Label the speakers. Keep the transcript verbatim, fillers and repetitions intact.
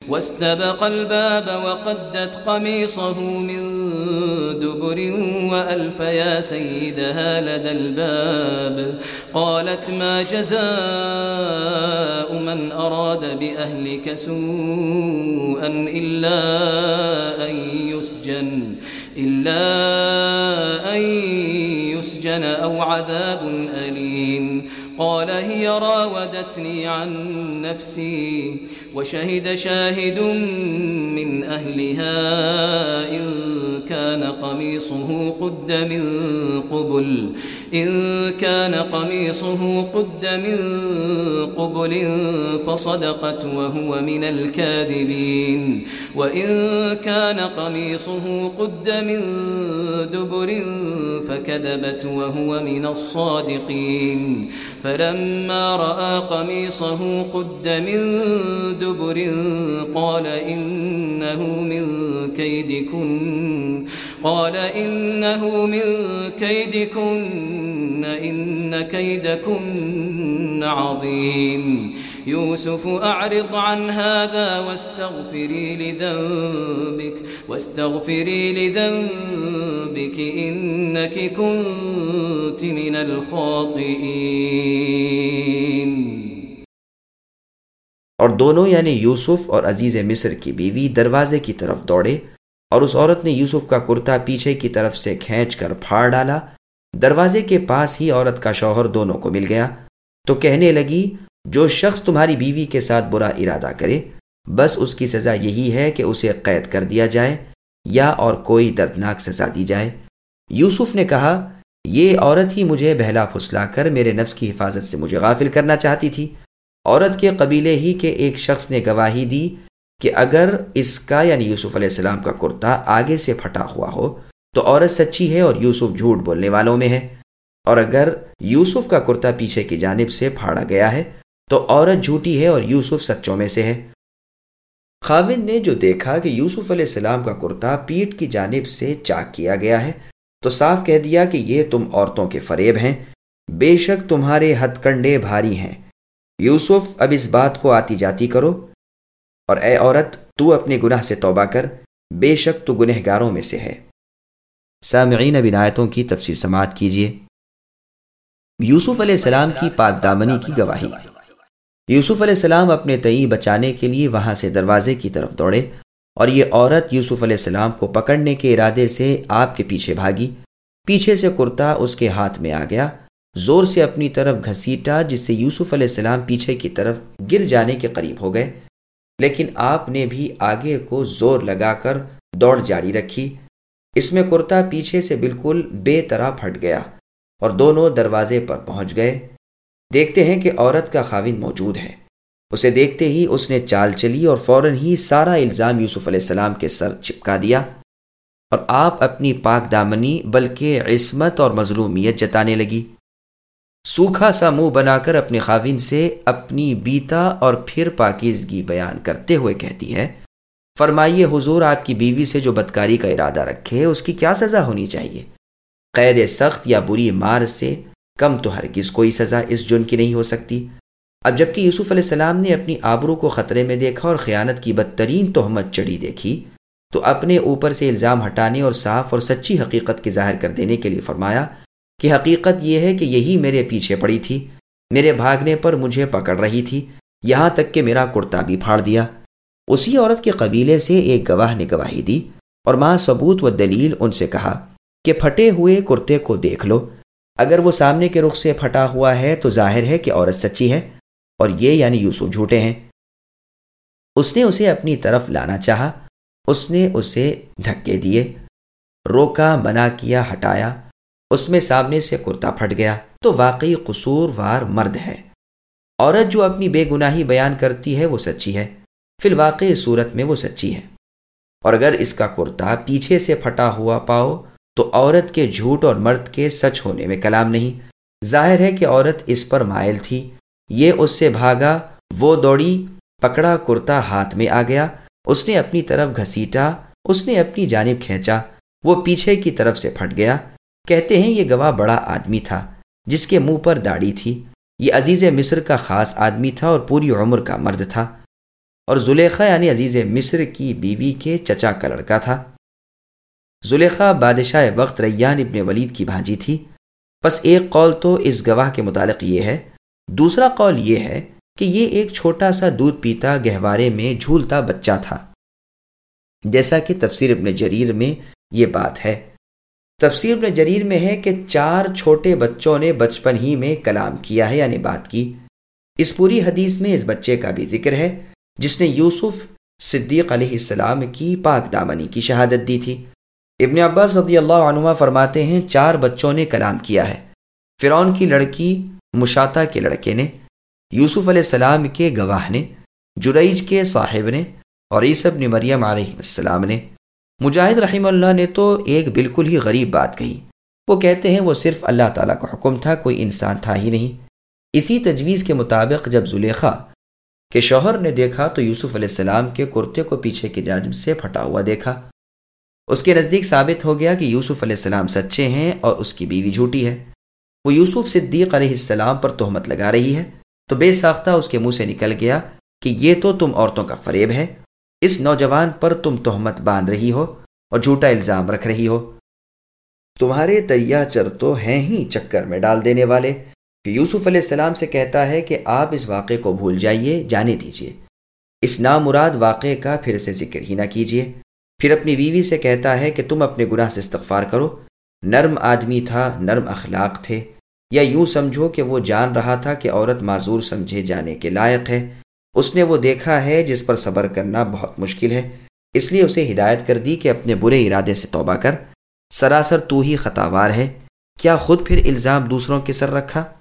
Speaker 1: واستبق الباب وقدت قميصه من دبر وألف يا سيدها لدى الباب قالت ما جزاء من أراد بأهلك سوءا إلا أن يسجن إلا أن يسجن أو عذاب أليم قال هي راودتني عن نفسي وشهد شاهد من أهلها إن كان قميصه قد من قبل إن كان قميصه قد من قبل فصدقت وهو من الكاذبين وإن كان قميصه قد من دبر فكذبت وهو من الصادقين فلما رأى قميصه قد من دبر قال إنه من كيدكن قال إنه من كيدكن إن كيدكن عظيم يوسف أعرض عن هذا واستغفري لذنبك واستغفري لذنبك إنك كنت من الخاطئين.
Speaker 2: اور دونوں یعنی یوسف اور عزیز مصر کی بیوی دروازے کی طرف دوڑے اور اس عورت نے یوسف کا کرتا پیچھے کی طرف سے کھینچ کر پھاڑ ڈالا. دروازے کے پاس ہی عورت کا شوہر دونوں کو مل گیا تو کہنے لگی جو شخص تمہاری بیوی کے ساتھ برا ارادہ کرے بس اس کی سزا یہی ہے کہ اسے قید کر دیا جائے یا اور کوئی دردناک سزا دی جائے. یوسف نے کہا یہ عورت ہی مجھے بہلا پھسلا کر میرے نفس کی حفاظت سے مجھے غافل کرنا چاہتی تھی. عورت کے قبیلے ہی کے ایک شخص نے گواہی دی کہ اگر اس کا یعنی یوسف علیہ السلام کا کرتا آگے سے پھٹا ہوا ہو تو عورت سچی ہے اور یوسف جھوٹ بولنے والوں میں ہے، اور اگر یوسف کا کرتا پیچھے کی جانب سے پھاڑا گیا ہے تو عورت جھوٹی ہے اور یوسف سچوں میں سے ہے. خاوند نے جو دیکھا کہ یوسف علیہ السلام کا کرتا پیٹھ کی جانب سے چاک کیا گیا ہے تو صاف کہہ دیا کہ یہ تم عورتوں کے فریب ہیں، بے شک تمہارے ہتھ کنڈے بھاری ہیں. یوسف اب اس بات کو آتی جاتی کرو، اور اے عورت تو اپنے گناہ سے توبہ کر، بے شک تو گنہگاروں میں سے ہے. سامعین اب ان آیتوں کی تفسیر سماعت کیجیے. یوسف علیہ السلام کی پاک دامنی کی گواہی. یوسف علیہ السلام اپنے تئی بچانے کے لیے وہاں سے دروازے کی طرف دوڑے اور یہ عورت یوسف علیہ السلام کو پکڑنے کے ارادے سے آپ کے پیچھے بھاگی. پیچھے سے کرتا اس کے ہاتھ میں آ گیا، زور سے اپنی طرف گھسیٹا جس سے یوسف علیہ السلام پیچھے کی طرف گر جانے کے قریب ہو گئے، لیکن آپ نے بھی آگے کو زور لگا کر دوڑ جاری رکھی. اس میں کرتا پیچھے سے بالکل بے طرح پھٹ گیا اور دونوں دروازے پر پہنچ گئے. دیکھتے ہیں کہ عورت کا خاوند موجود ہے. اسے دیکھتے ہی اس نے چال چلی اور فوراً ہی سارا الزام یوسف علیہ السلام کے سر چپکا دیا اور آپ اپنی پاک دامنی بلکہ عصمت اور مظلومیت جتانے لگی. سوکھا سا منہ بنا کر اپنے خاوند سے اپنی بیتا اور پھر پاکیزگی بیان کرتے ہوئے کہتی ہے فرمائیے حضور آپ کی بیوی سے جو بدکاری کا ارادہ رکھے اس کی کیا سزا ہونی چاہیے؟ قید سخت یا بری مار سے کم تو ہرگز کوئی سزا اس جرم کی نہیں ہو سکتی. اب جبکہ یوسف علیہ السلام نے اپنی آبرو کو خطرے میں دیکھا اور خیانت کی بدترین تہمت چڑھی دیکھی تو اپنے اوپر سے الزام ہٹانے اور صاف اور سچی حقیقت کی ظاہر کر دینے کے لیے فرمایا کہ حقیقت یہ ہے کہ یہی میرے پیچھے پڑی تھی، میرے بھاگنے پر مجھے پکڑ رہی تھی، یہاں تک کہ میرا کرتا بھی پھاڑ دیا. اسی عورت کے قبیلے سے ایک گواہ نے گواہی دی اور ماں ثبوت و دلیل ان سے کہا کہ پھٹے ہوئے کرتے کو دیکھ لو، اگر وہ سامنے کے رخ سے پھٹا ہوا ہے تو ظاہر ہے کہ عورت سچی ہے اور یہ یعنی یوسف جھوٹے ہیں. اس نے اسے اپنی طرف لانا چاہا، اس نے اسے دھکے دیے، روکا، منع کیا، ہٹایا، اس میں سامنے سے کرتا پھٹ گیا تو واقعی قصوروار مرد ہے. عورت جو اپنی بے گناہی بیان کرتی ہے وہ سچی ہے، فی الواقع صورت میں وہ سچی ہے. اور اگر اس کا کرتا پیچھے سے پھٹا ہوا پاؤ تو عورت کے جھوٹ اور مرد کے سچ ہونے میں کلام نہیں. ظاہر ہے کہ عورت اس پر مائل تھی، یہ اس سے بھاگا، وہ دوڑی، پکڑا، کرتا ہاتھ میں آ گیا، اس نے اپنی طرف گھسیٹا، اس نے اپنی جانب کھینچا، وہ پیچھے کی طرف سے پھٹ گیا. کہتے ہیں یہ گواہ بڑا آدمی تھا جس کے منہ پر داڑھی تھی. یہ عزیز مصر کا خاص آدمی تھا اور پوری عمر کا مرد تھا. اور زلیخا یعنی عزیز مصر کی بیوی کے چچا کا لڑکا تھا۔ زلیخا بادشاہ وقت ریان ابن ولید کی بھانجی تھی۔ پس ایک قول تو اس گواہ کے متعلق یہ ہے، دوسرا قول یہ ہے کہ یہ ایک چھوٹا سا دودھ پیتا گہوارے میں جھولتا بچہ تھا، جیسا کہ تفسیر ابن جریر میں یہ بات ہے۔ تفسیر ابن جریر میں ہے کہ چار چھوٹے بچوں نے بچپن ہی میں کلام کیا ہے یعنی بات کی۔ اس پوری حدیث میں اس بچے کا بھی ذکر ہے جس نے یوسف صدیق علیہ السلام کی پاک دامنی کی شہادت دی تھی۔ ابن عباس رضی اللہ عنہما فرماتے ہیں چار بچوں نے کلام کیا ہے، فرعون کی لڑکی مشاطہ کے لڑکے نے، یوسف علیہ السلام کے گواہ نے، جریج کے صاحب نے، اور عیسیٰ ابن مریم علیہ السلام نے۔ مجاہد رحمہ اللہ نے تو ایک بالکل ہی غریب بات کہی، وہ کہتے ہیں وہ صرف اللہ تعالیٰ کا حکم تھا، کوئی انسان تھا ہی نہیں۔ اسی تجویز کے مطابق جب زلیخا کے شوہر نے دیکھا تو یوسف علیہ السلام کے کرتے کو پیچھے کی جانب سے پھٹا ہوا دیکھا۔ اس کے نزدیک ثابت ہو گیا کہ یوسف علیہ السلام سچے ہیں اور اس کی بیوی جھوٹی ہے۔ وہ یوسف صدیق علیہ السلام پر تہمت لگا رہی ہے، تو بے ساختہ اس کے منہ سے نکل گیا کہ یہ تو تم عورتوں کا فریب ہے، اس نوجوان پر تم تہمت باندھ رہی ہو اور جھوٹا الزام رکھ رہی ہو۔ تمہارے تریا چر تو ہیں ہی چکر میں ڈال دینے والے۔ کہ یوسف علیہ السلام سے کہتا ہے کہ آپ اس واقعے کو بھول جائیے، جانے دیجیے، اس نامراد واقعے کا پھر سے ذکر ہی نہ کیجیے۔ پھر اپنی بیوی سے کہتا ہے کہ تم اپنے گناہ سے استغفار کرو، نرم آدمی تھا، نرم اخلاق تھے، یا یوں سمجھو کہ وہ جان رہا تھا کہ عورت معذور سمجھے جانے کے لائق ہے، اس نے وہ دیکھا ہے جس پر صبر کرنا بہت مشکل ہے، اس لیے اسے ہدایت کر دی کہ اپنے برے ارادے سے توبہ کر، سراسر تو ہی خطاوار ہے، کیا خود پھر الزام دوسروں کے سر رکھا؟